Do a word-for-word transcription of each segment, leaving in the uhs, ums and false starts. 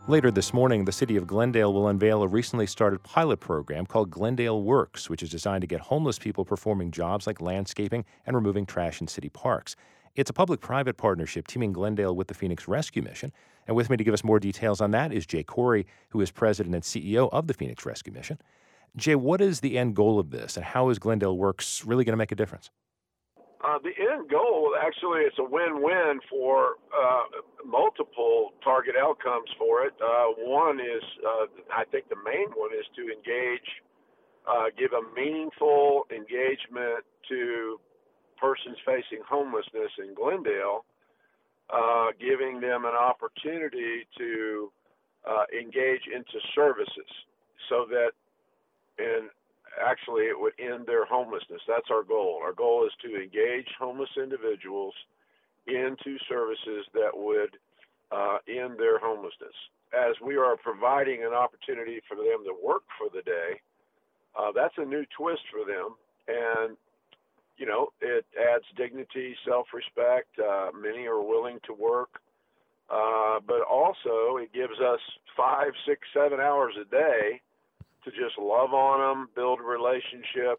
Later this morning, the city of Glendale will unveil a recently started pilot program called Glendale Works, which is designed to get homeless people performing jobs like landscaping and removing trash in city parks. It's a public-private partnership teaming Glendale with the Phoenix Rescue Mission. And with me to give us more details on that is Jay Corey, who is president and C E O of the Phoenix Rescue Mission. Jay, what is the end goal of this, and how is Glendale Works really going to make a difference? Uh, the end goal, actually, it's a win-win for uh, multiple target outcomes for it. Uh, one is, uh, I think the main one is to engage, uh, give a meaningful engagement to persons facing homelessness in Glendale, uh, giving them an opportunity to uh, engage into services so that in actually it would end their homelessness. That's our goal. Our goal is to engage homeless individuals into services that would uh, end their homelessness. As we are providing an opportunity for them to work for the day, uh, that's a new twist for them. And, you know, it adds dignity, self-respect. Uh, many are willing to work. Uh, but also it gives us five, six, seven hours a day to just love on them, build a relationship,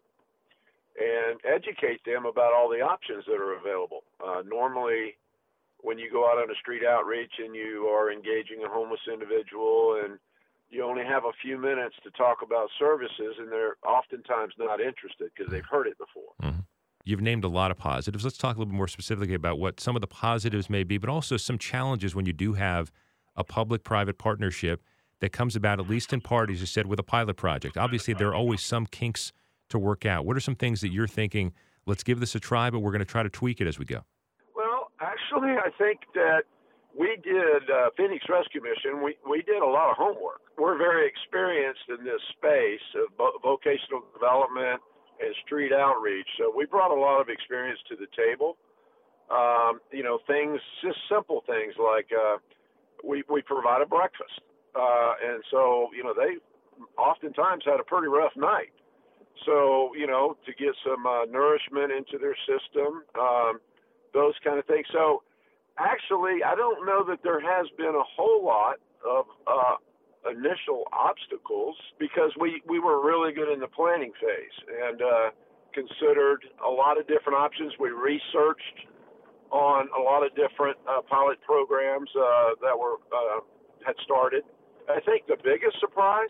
and educate them about all the options that are available. Uh, normally, when you go out on a street outreach and you are engaging a homeless individual and you only have a few minutes to talk about services, and they're oftentimes not interested because they've heard it before. Mm-hmm. You've named a lot of positives. Let's talk a little bit more specifically about what some of the positives may be, but also some challenges when you do have a public-private partnership that comes about, at least in part, as you said, with a pilot project. Obviously, there are always some kinks to work out. What are some things that you're thinking, let's give this a try, but we're going to try to tweak it as we go? Well, actually, I think that we did, uh, Phoenix Rescue Mission, we, we did a lot of homework. We're very experienced in this space of vo- vocational development and street outreach. So we brought a lot of experience to the table. Um, you know, things, just simple things like uh, we, we provide a breakfast. Uh, and so, you know, they oftentimes had a pretty rough night. So, you know, to get some uh, nourishment into their system, um, those kind of things. So, actually, I don't know that there has been a whole lot of uh, initial obstacles because we, we were really good in the planning phase and uh, considered a lot of different options. We researched on a lot of different uh, pilot programs uh, that were uh, had started. I think the biggest surprise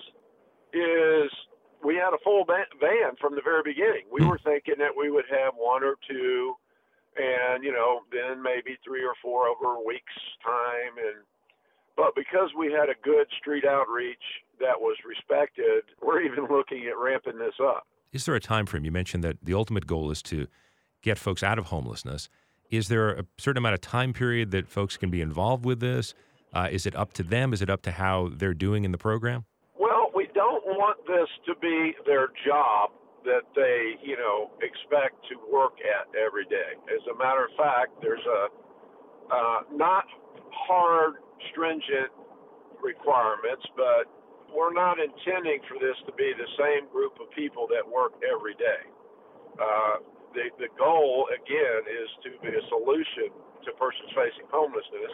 is we had a full van from the very beginning. We were thinking that we would have one or two and, you know, then maybe three or four over a week's time. And but because we had a good street outreach that was respected, we're even looking at ramping this up. Is there a time frame? You mentioned that the ultimate goal is to get folks out of homelessness. Is there a certain amount of time period that folks can be involved with this? Uh, is it up to them? Is it up to how they're doing in the program? Well, we don't want this to be their job that they, you know, expect to work at every day. As a matter of fact, there's a uh, not hard, stringent requirements, but we're not intending for this to be the same group of people that work every day. Uh, the, the goal, again, is to be a solution to persons facing homelessness.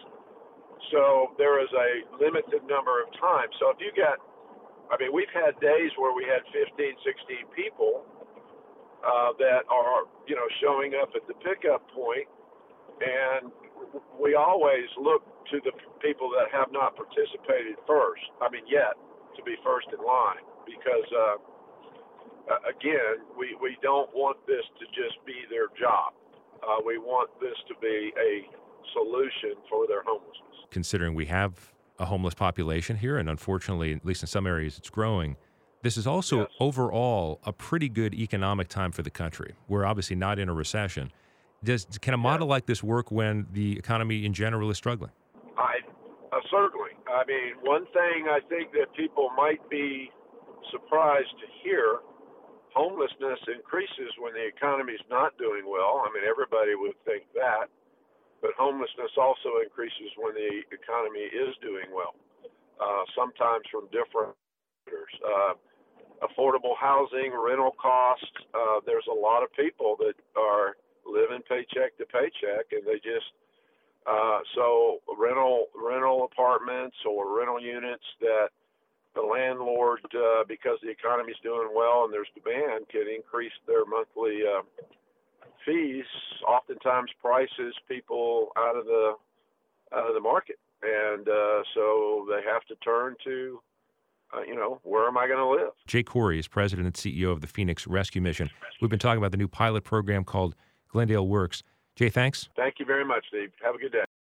So there is a limited number of times. So if you get, I mean, we've had days where we had fifteen, sixteen people uh, that are, you know, showing up at the pickup point, and we always look to the people that have not participated first, I mean, yet, to be first in line, because, uh, again, we, we don't want this to just be their job. Uh, we want this to be a solution for their homelessness. Considering we have a homeless population here, and unfortunately, at least in some areas, it's growing, this is also Yes. overall a pretty good economic time for the country. We're obviously not in a recession. Does, can a model Yeah. like this work when the economy in general is struggling? I uh, certainly. I mean, one thing I think that people might be surprised to hear, homelessness increases when the economy is not doing well. I mean, everybody would think that. But homelessness also increases when the economy is doing well, uh, sometimes from different factors. Uh, affordable housing, rental costs, uh, there's a lot of people that are living paycheck to paycheck, and they just Uh, so rental rental apartments or rental units that the landlord, uh, because the economy's doing well and there's demand, can increase their monthly uh, fees. Oftentimes, prices people out of the out of the market, and uh, so they have to turn to, uh, you know, where am I going to live? Jay Corey is president and C E O of the Phoenix Rescue Mission. We've been talking about the new pilot program called Glendale Works. Jay, thanks. Thank you very much, Steve. Have a good day.